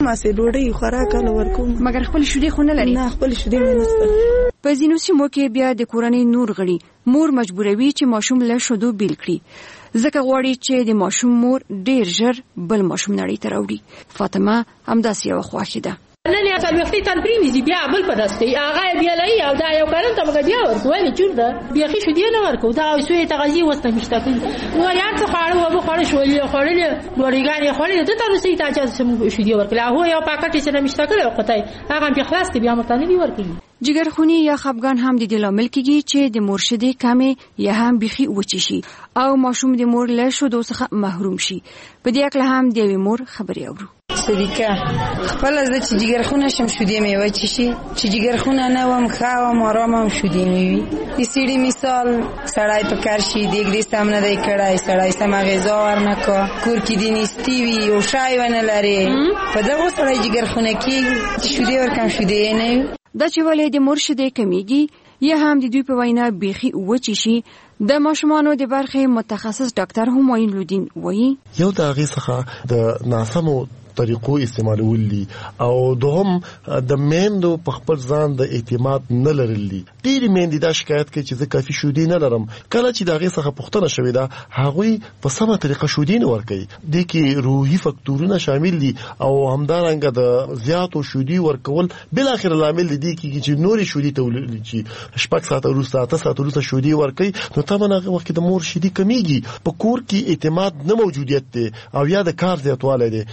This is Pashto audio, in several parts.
ماسې ډوډۍ خوراک له ورکوم، مګر خپل شیدې خو نه لري. نه خپل شیدې مې نشته. په ځینو سیمو کې بیا د کورنۍ نور غړي مور مجبوروي چې ماشوم له شیدو بیل کړي، ځکه غواړي چې د ماشوم مور ډیر ژر بل ماشوم نړۍ ته راوړي. فاطمه همداسې یوه خوښه ده. نن یا څلوېښتې تن پرېنیزي بیا بل په داس کوي، هغه یې بیا لایي او دا یو کلن ته موږ بیا ورکو. ولې چور ده بیخي شیدې نه ورکو، دا سوی تغذیې اوس نه مشته کوي. وریان څه خواړه وبه خوړه شولې خوړلې ډوډۍ خوړلې ده ته روسي ته چې موږ شیدې ورکړل. هغه یو پاکټ چې نه مشته کړی قطعی هغه په خلاص کې بیا مرته نه دی ورکړي. جګرخونی یا خپګان هم د دې لامل کېږي چې د مور شیدې کمې یا هم بیخي وچې شي او ماشوم د مور له شیدو څخه محروم شي. په دې اړه هم د یوې مور خبرې اورو. صدیقه خپل زه چې جګرخونه شم شودې مې وچې شي، چې جګرخونه نه وم ښه وم آرام هم شودې مې وي. د سړي مثال سړی په کار شي دیګ دې سم نه دی کړی، سړی سمه غذا ورنه کا، کور کې دې نیستي وي او شای ونه لري، په دغو سړی جګرخونه کېږي چې شودې ورکم شودې نه وي. دا چې ولې د مور شیدې کمیږي یا هم د دوی په وینا بیخي وچې شي، د ماشومانو د برخې متخصص ډاکټر همایون لودین وایي یو د هغې څخه د ناسمو طریقو استعمالول دي او دوهم د میندو په خپل ځان د اعتماد نه لرل دي. ډېرې میندې دا شکایت کوي چې زه کافي شیدې نه لرم. کله چې د هغې څخه پوښتنه شوې ده هغوی په سمه طریقه شیدې نه ورکوي. دې کې روحي فکتورونه شامل دي او همدارنګه د زیاتو شیدې ورکول بالاخره لامل دی کېږي چې نورې شیدې تولید شي. 6 ساعته وروسته 8 ساعته وروسته شیدې ورکوي نو طبعا هغه وخت د مور شیدې کمیږي. په کور کې اعتماد نه موجودیت دی او یا د کار زیاتوالی دی.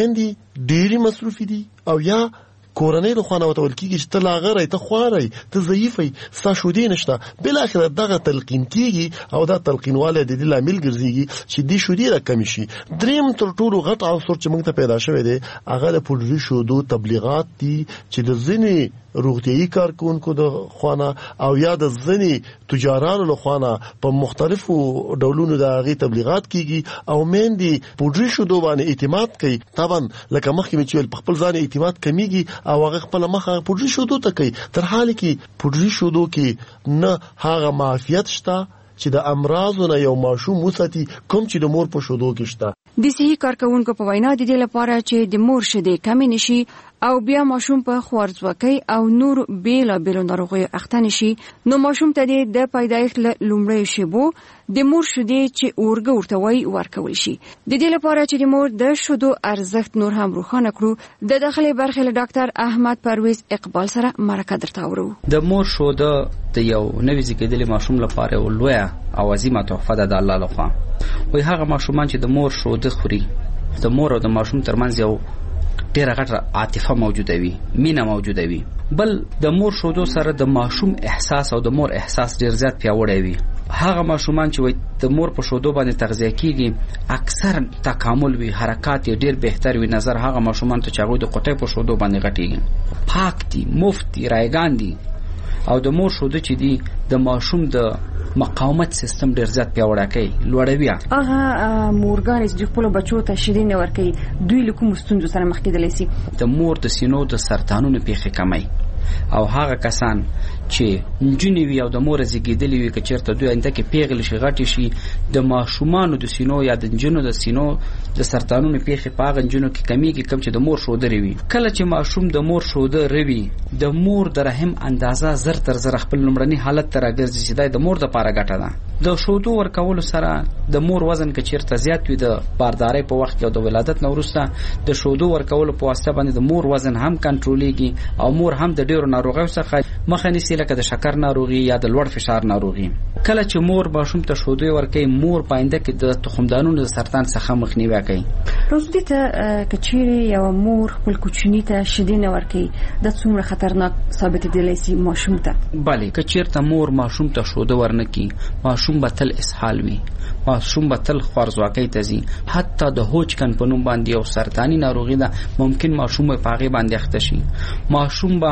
ډېری مصروفي دي او یا کورنۍ له خوا نه ورته ویل کېږي چې ته لاغری، ته خواری، ته ضعیفی، ستا شیدې نشته. بالاخره دغه تلقین کېږي او دا تلقینوالی د دې لامل ګرځېږي چې دې شیدې راکمې شي. دریم تر ټولو غټ عنصر چې موږ ته پیدا شوی دی هغه د پوډري شیدو تبلیغات دي چې د ځینې روغتیایي کارکونکو د خوانه او یا د ځینې تجارانو له خوانه په مختلفو ډولونو د هغې تبلیغات کېږي او میندې پوډري شیدو باندې اعتماد کوي. طبعا لکه مخکې مې چې ویل په خپل ځان اعتماد کمیږي او هغه خپله مخه پوډري شیدو ته کوي، تر حاله کې پوډري شیدو کې نه هغه معافیت شته چې د امراضو نه یو ماشوم وساتي کوم چې د مور په شیدو کې شته. د صحي کارکونکو په وینا د دې لپاره چې د مور شیدې کمې نشي او بیا ماشوم په خوارځواکۍ او نور بیلابیلو ناروغیو اخته نشي، نو ماشوم ته د پیدایښت له لومړیو شیبو د مور شیدې چې اورګه ورته وایي ورکول شي. د دې لپاره چې د مور د شیدو ارزښت نور هم روښانه کړو، د داخلي برخې له ډاکټر احمد پرویز اقبال سره مرکه درته اورو. د مور شیده د یو نوي زیږیدلي ماشوم لپاره یو لویه او عظیمه تحفه ده د الله لخوا. وایي هغه ماشومان چې د مور شیده خوري، د مور او د ماشوم ترمنځ یو ډېره غټه عاطفه موجوده وي، مینه موجوده وي. بل د مور شیدو سره د ماشوم احساس او د مور احساس ډېر زیات پیاوړی وي. هغه ماشومان چې د مور په شیدو باندې تغذیه کیږي اکثر تکامل وي، حرکات یې ډېر بهتر وي نظر هغه ماشومان ته چې هغوی د قطۍ په شیدو باندې غټېږي. پاک دي، مفت دي، رایګان دي او د مور شیده چې دي د ماشوم د مقاومت سیستم ډېر زیات پیاوړی کوي، لوړوي. هغه مورګانې چې خپلو بچو ته شیدې نه ورکوي دوی له کومو ستونزو سره مخ کېدلی سي؟ د مور د سینو د سرطانونو پیښې کموي او هغه کسان چې نجونې وي او د مور زیږېدلې وي که چېرته دوی آینده کې پیغلې شي غټې شي، د ماشومانو د سینو یا د نجونو د سینو د سرطانونو پیښې په هغه نجونو کې کمیږي کوم چې د مور شودرې وي. کله چې ماشوم د مور شوده روي د مور د رحم اندازه زر تر زر خپل لومړني حالت ته راګرځي چې دا د مور دپاره ګټه ده. د شودو ورکولو سره د مور وزن که چېرته زیات وي د باردارۍ په وخت کې او د ولادت نه وروسته د شودو ورکولو په واسطه باندې د مور وزن هم کنټرولېږي او مور هم د ډېرو ناروغیو څخه مخه نیسي لکه د شکر ناروغي یا د لوړ فشار ناروغي. کله چې مور ماشوم ته شودې ورکوي مور په آینده کې د تخمدانونو د سرطان څخه مخنیوی کوي. روزدې ته که چیرې یوه مور خپل کوچني ته شیدې نه ورکوي دا څومره خطرناک ثابتېدلی سي ماشوم ته؟ بلې، که چېرته مور ماشوم ته شوده ورنه کړي ماشوم به تل اسهال وي، ماشوم به تل خوارځواکۍ ته ځي. حتی د هوچکن په نوم باندې یو سرطاني ناروغي ده، ممکن ماشوم په هغې باندې اخته شي. ماشوم به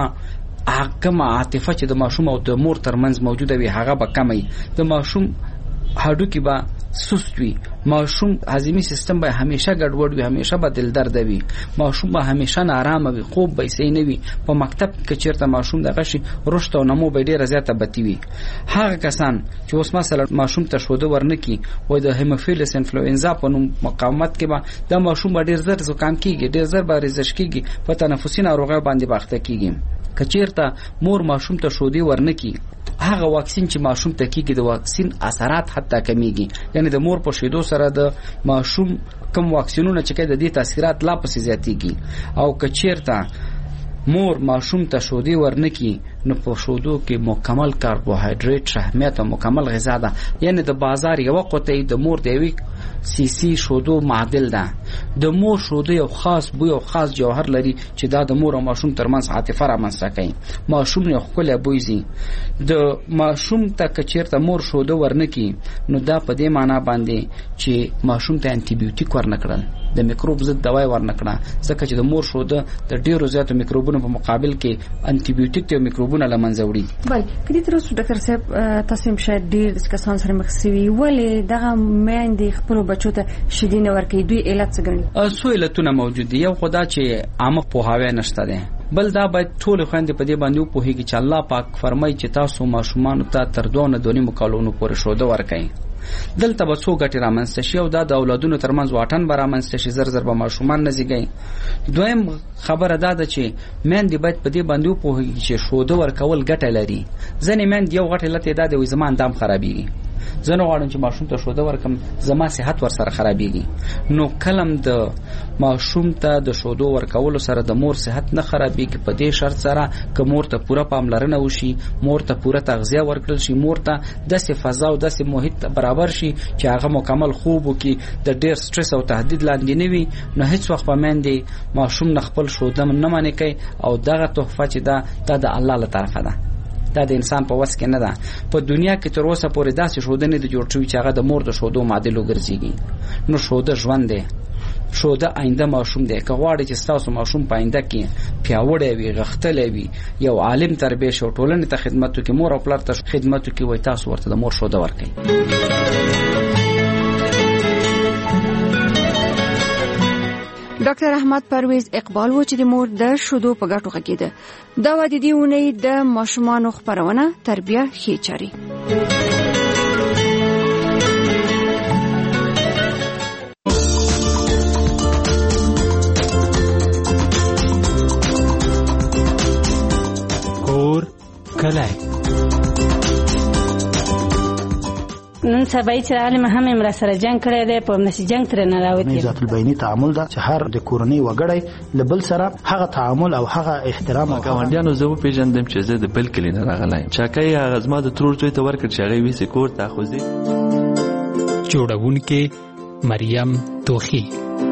هغه عاطفه چې د ماشوم او د مور ترمنځ موجوده وي هغه به کمی، د ماشوم هډوکي به سست وي، ماشوم هضمي سیستم به همیشه ګډوډ وي، همیشه به دل درد وي، ماشوم به همیشه نارامه وي، خوب به صحیح نه وي. په مکتب کې چیرته ماشوم دغه شي رشد او نمو به ډیره زیاته بتی وي. هغه کسان چې اوس مثلا ماشوم ته شوده ورنکي وای د هیموفیلس انفلوئنزا په نوم مقاومت کې به د ماشوم ډیر زر زکام کیږي، ډیر زر به ریزش کیږي، په تنفسي ناروغیو باندې باخته کیږي. که چیرته مور ماشوم ته شودي ورنکي، هغه واکسین چې ماشوم ته کیږي د واکسین اثرات حتی کمیږي. یعنی د مور په شیدو سره د ماشوم کم واکسینونه چې کوي د دې تاثیرات لا پسې زیاتېږي. او که چیرته مور ماشوم ته شودي ورنکي، نو په شودو کې مکمل کاربوهایډریټ شحمیت او مکمل غذا ده. یعنی د بازار یو قطعه د مور د یوې سیسی شودو معادل ده. د مور شودو یو خاص بوی او خاص جوهر لري چې دا د مور او ماشوم ترمنځ عاطفه رامنځته کوي. ماشوم یې ښکلی بوی زی. د ماشوم ته که چیرته مور شودو ورنکي، نو دا په دې معنا باندې چې ماشوم ته انټي بیوټیک ورنکړل، د میکروب ضد دوايي ورنکړه، ځکه چې د مور شوده د ډیرو زیاتو میکروبونو په مقابل کې انټي بیوټیک ته میکروبونه لمنځه وړي. بل کدي تر اوسه ډاکټر صاحب تاسو هم شاید ډیر کسان سره مخ شوي، ولې دغه میندې خپل بچو ته شیدې نه ورکوي؟ دوی علت څه ګڼي؟ څو علتونه موجود دي. یو خدا چې عامه پوهاوی نشته ده، بل دا باید ټول خويندې په دې باندې وپوهیږي چې الله پاک فرمایي چې تاسو ماشومان ته تر 2.5 کالونو پورې شوده ورکړئ. دلته به څو ګټې رامنځته شي او دا د اولادونو ترمنځ واټن به رامنځته شي، زر زر به ماشومان نه زیږي. دویم خبره دا ده چې میندې باید په دې باندې وپوهیږي چې شوده ورکول ګټه لري. ځینې میندې یو غټ علت یې دا دی وایي زما اندام خرابېږي، زه نه غواړم چې ماشوم ته شوده ورکم، زما صحت ورسره خرابېږي. نو کلم د ماشوم ته د شودو ورکولو سره د مور صحت نه خرابېږي، په دې شرط سره که مور ته پوره پاملرنه وشي، مور ته پوره تغذیه ورکړل شي، مور ته داسې فضا او داسې محیط برابر شي چې هغه مکمل خوب وکړي، د ډېر سټرس او تهدید لاندې نه وي، نو هیڅ وخت به میندې ماشوم نه خپل شوده نه منع کوي. او دغه تحفه چې دا د الله له طرفه ده، دا د انسان په وس کې نه ده. په دنیا کې تر اوسه پورې داسې شوده نه دی جوړ شوی چې هغه د مور د شودو معادل وګرځيږي. نو شوده ژوند دی، شوده آینده ماشوم دی. که غواړئ چې ستاسو ماشوم په آینده کې پیاوړی وي، غښتلی وي، یو عالم تربیه شي او ټولنې ته خدمت وکړي، مور او پلار ته خدمت وکړي، وایي تاسو ورته د مور شوده ورکړئ. ډاکټر احمد پرویز اقبال و چې د مور د شودو په ګټو غږیده. دا و د دې اونۍ د ماشومانو خپرونه تربیه ښې چارې. کور کلی نن سبا چې عالم هم امر سره جنگ کړی دی، په نشي جنگ تر نه راوتی. ذات البینی تعامل دا چې هر د کورنۍ وګړی لبل سره هغه تعامل او هغه احترام او ګاونډیانو زه پیژندم چې زه د بل کلی نه راغلایم. چاکای هغه زما د ترور ځای ته ورکړ چې هغه ویسي کور ته خوځي. جوړونکې مریم توخی.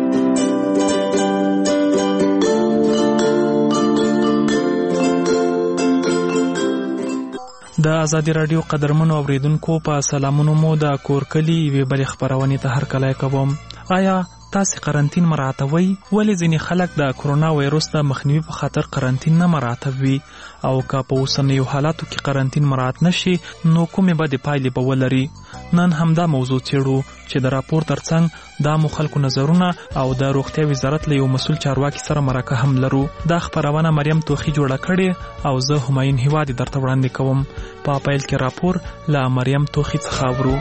د ازادي رادیو قدرمنو اوریدونکو په سلامونو مو د کورکلی وی بل خبرونه ته هر کله کوم. آیا تاسو قرنټین مراعاتوي؟ ولې ځینې خلک د کرونا وایروس د مخنیوي په خاطر قرنټین نه مراعاتوي؟ او که په اوسنیو حالاتو کې قرنټین مراعات نشي نو کومې به د پایلې به ولري؟ نن همدا موضوع څېړو چې د راپور ترڅنګ د خلکو نظرونه او د روغتیا وزارت له یو مسول چارواکي سره مرکه هم لرو. دا خبرونه مریم توخی جوړه کړې او زه همایون هیوادي درته وړاندې کوم. په پیل کې راپور له مریم توخی څخه اورو.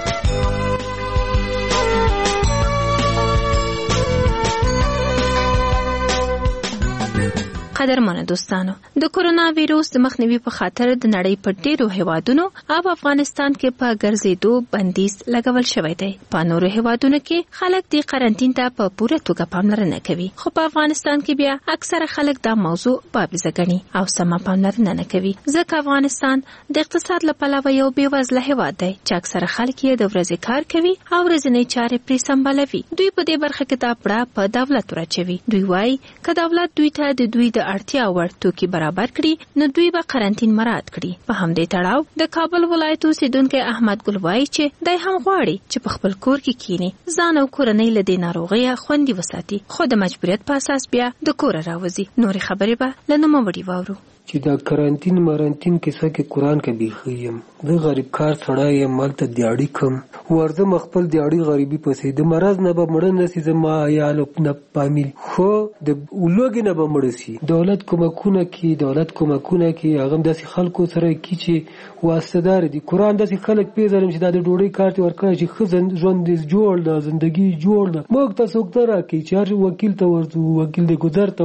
قدرمنو دوستانو، د کورونا وایروس د مخنیوي په خاطر د نړۍ په ډیرو هیوادونو او افغانستان کې په ګرځېدو بندیز لګول شوی دی. په نورو هیوادونو کې خلک د قرنټین ته په پوره توګه پاملرنه کوي، خو په افغانستان کې بیا اکثره خلک دا موضوع بابیزه ګڼي او سمه پاملرنه نه کوي، ځکه افغانستان د اقتصاد له پلوه یو بېوزله هیواد دی چې اکثره خلک یې د ورځې کار کوي او ورځنی چارې پرې سمبالوي. دوی په دې برخه کې دا پړه په دولت ورچوي. دوی وایي که دولت دوی ته د دوی د اړتیا وړ توکي برابر کړي نو دوی به قرنټین مراعات کړي. په همدې تړاو د کابل ولایت اوسیدونکي احمد ګل وایي چې دای هم غواړي چې په خپل کور کې کینی، ځان او کورنۍ له دې ناروغۍ خوندي وساتي، خو د مجبوریت په اساس بیا د کور راوځي. نورې خبرې به له نوموړي واورو. چې دا کرانتین کیسه کې قرآن کې بیخي یم د غریب کار سړی یم مالته دیاړي کم ورځم خپل دیاړي غریبي پسې د مرض نه به مړه نسی زما عیال نه فامیل خو د لوږې نه به مړه سي دولت کومکونه کوي هغه داسې خلکو سره کی چې واسطدار دي قرآن داسې خلک پیژنم چې دا د ډوډۍ کارت ورکړي چې ښه ژوند دې جوړ ده زندگی جوړ ده موږ ته څوک نه راکوي چې هر وکیل ته ورځو وکیل دې ګذر ته